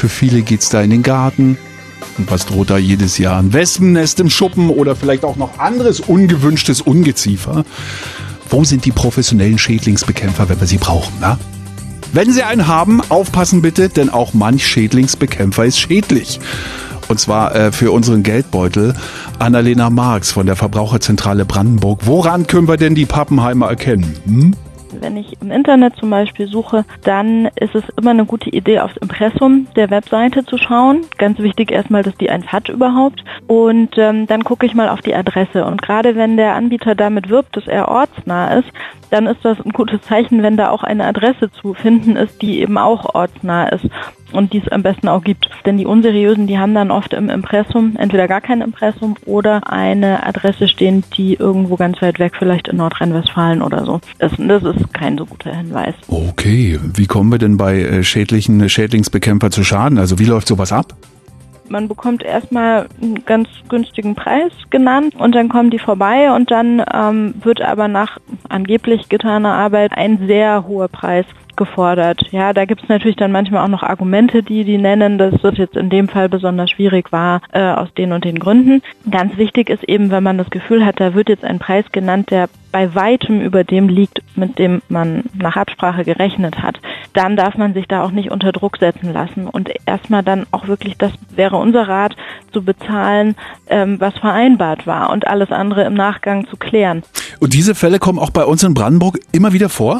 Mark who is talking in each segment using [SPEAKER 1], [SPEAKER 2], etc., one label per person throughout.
[SPEAKER 1] Für viele geht's da in den Garten. Und was droht da jedes Jahr? Ein Wespennest im Schuppen oder vielleicht auch noch anderes ungewünschtes Ungeziefer? Wo sind die professionellen Schädlingsbekämpfer, wenn wir sie brauchen, na? Wenn Sie einen haben, aufpassen bitte, denn auch manch Schädlingsbekämpfer ist schädlich. Und zwar für unseren Geldbeutel. Annalena Marx von der Verbraucherzentrale Brandenburg. Woran können wir denn die Pappenheimer erkennen?
[SPEAKER 2] Wenn ich im Internet zum Beispiel suche, dann ist es immer eine gute Idee, aufs Impressum der Webseite zu schauen. Ganz wichtig erstmal, dass die eins hat überhaupt. Und dann gucke ich mal auf die Adresse. Und gerade wenn der Anbieter damit wirbt, dass er ortsnah ist, dann ist das ein gutes Zeichen, wenn da auch eine Adresse zu finden ist, die eben auch ortsnah ist und die es am besten auch gibt. Denn die Unseriösen, die haben dann oft im Impressum entweder gar kein Impressum oder eine Adresse stehen, die irgendwo ganz weit weg, vielleicht in Nordrhein-Westfalen oder so. Das ist kein so guter Hinweis.
[SPEAKER 1] Okay, wie kommen wir denn bei Schädlingsbekämpfer zu Schaden? Also wie läuft sowas ab?
[SPEAKER 2] Man bekommt erstmal einen ganz günstigen Preis genannt und dann kommen die vorbei und dann wird aber nach angeblich getaner Arbeit ein sehr hoher Preis gefordert. Ja, da gibt es natürlich dann manchmal auch noch Argumente, die nennen, dass das jetzt in dem Fall besonders schwierig war, aus den und den Gründen. Ganz wichtig ist eben, wenn man das Gefühl hat, da wird jetzt ein Preis genannt, der bei weitem über dem liegt, mit dem man nach Absprache gerechnet hat, dann darf man sich da auch nicht unter Druck setzen lassen und erstmal dann auch wirklich, das wäre unser Rat, zu bezahlen, was vereinbart war und alles andere im Nachgang zu klären.
[SPEAKER 1] Und diese Fälle kommen auch bei uns in Brandenburg immer wieder vor?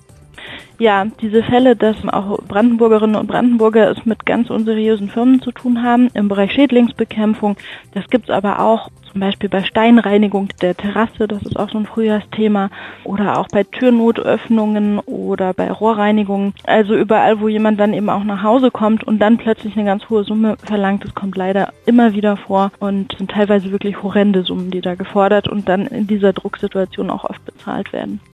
[SPEAKER 2] Ja, diese Fälle, dass auch Brandenburgerinnen und Brandenburger es mit ganz unseriösen Firmen zu tun haben im Bereich Schädlingsbekämpfung. Das gibt's aber auch zum Beispiel bei Steinreinigung der Terrasse, das ist auch so ein Frühjahrsthema, oder auch bei Türnotöffnungen oder bei Rohrreinigungen. Also überall, wo jemand dann eben auch nach Hause kommt und dann plötzlich eine ganz hohe Summe verlangt, das kommt leider immer wieder vor und sind teilweise wirklich horrende Summen, die da gefordert und dann in dieser Drucksituation auch oft bezahlt werden.